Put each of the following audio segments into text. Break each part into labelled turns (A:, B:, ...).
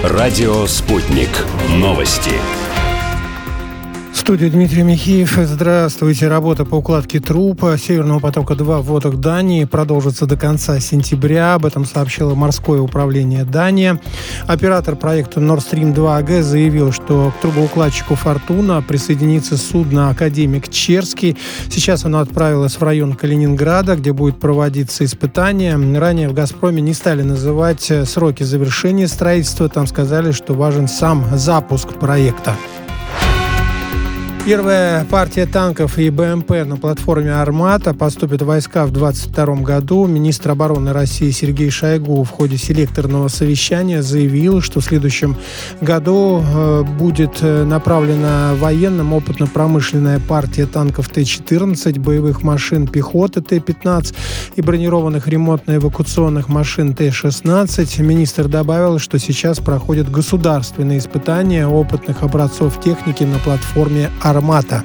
A: Радио «Спутник». Новости.
B: В студии Дмитрий Михеев. Здравствуйте. Работа по укладке трупа «Северного потока-2» в водах Дании продолжится до конца сентября. Об этом сообщило морское управление Дании. Оператор проекта Nord Stream 2 АГ заявил, что к трубоукладчику «Фортуна» присоединится судно «Академик Черский». Сейчас оно отправилось в район Калининграда, где будет проводиться испытание. Ранее в «Газпроме» не стали называть сроки завершения строительства. Там сказали, что важен сам запуск проекта. Первая партия танков и БМП на платформе «Армата» поступит в войска в 2022 году. Министр обороны России Сергей Шойгу в ходе селекторного совещания заявил, что в следующем году будет направлена военным опытно-промышленная партия танков Т-14, боевых машин пехоты Т-15 и бронированных ремонтно-эвакуационных машин Т-16. Министр добавил, что сейчас проходят государственные испытания опытных образцов техники на платформе «Армата».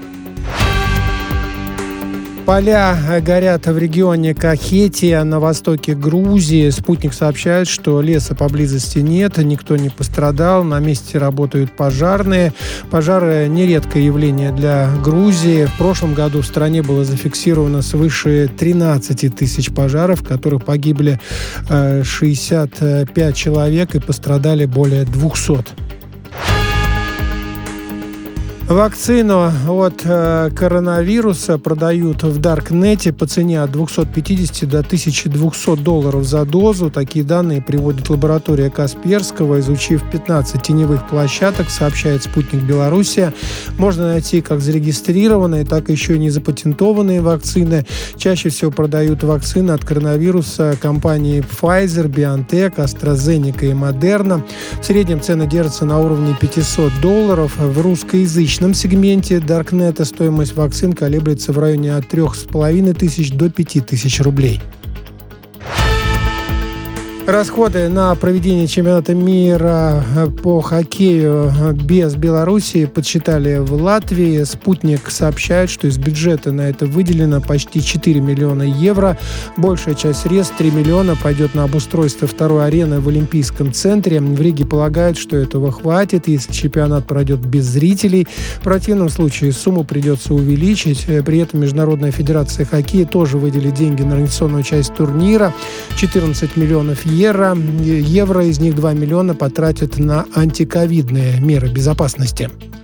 B: Поля горят в регионе Кахетия на востоке Грузии. Спутник сообщает, что леса поблизости нет, никто не пострадал. На месте работают пожарные. Пожары – нередкое явление для Грузии. В прошлом году в стране было зафиксировано свыше 13 тысяч пожаров, в которых погибли 65 человек и пострадали более 200. Вакцину от коронавируса продают в Даркнете по цене от $250 до $1200 за дозу. Такие данные приводит лаборатория Касперского. Изучив 15 теневых площадок, сообщает «Спутник Белоруссия», можно найти как зарегистрированные, так и еще и незапатентованные вакцины. Чаще всего продают вакцины от коронавируса компании Pfizer, BioNTech, AstraZeneca и Moderna. В среднем цены держатся на уровне $500. В русскоязычном сегменте Даркнета стоимость вакцин колеблется в районе от 3500 до 5000 рублей. Расходы на проведение чемпионата мира по хоккею без Белоруссии подсчитали в Латвии. «Спутник» сообщает, что из бюджета на это выделено почти 4 миллиона евро. Большая часть средств, 3 миллиона, пойдет на обустройство второй арены в Олимпийском центре. В Риге полагают, что этого хватит, если чемпионат пройдет без зрителей. В противном случае сумму придется увеличить. При этом Международная федерация хоккея тоже выделит деньги на организационную часть турнира. 14 миллионов евро. Из них 2 миллиона потратят на антиковидные меры безопасности.